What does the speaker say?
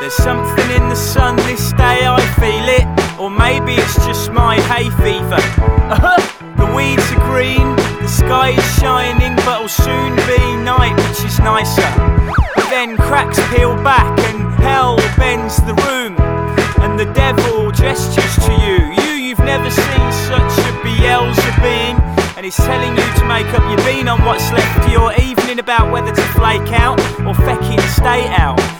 There's something in the sun this day, I feel it. Or maybe it's just my hay fever. The weeds are green, the sky is shining, but it'll soon be night, which is nicer. But then cracks peel back and hell bends the room, and the devil gestures to you. You've never seen such a Beelzebub, and he's telling you to make up your bean on what's left of your evening, about whether to flake out or fecking stay out.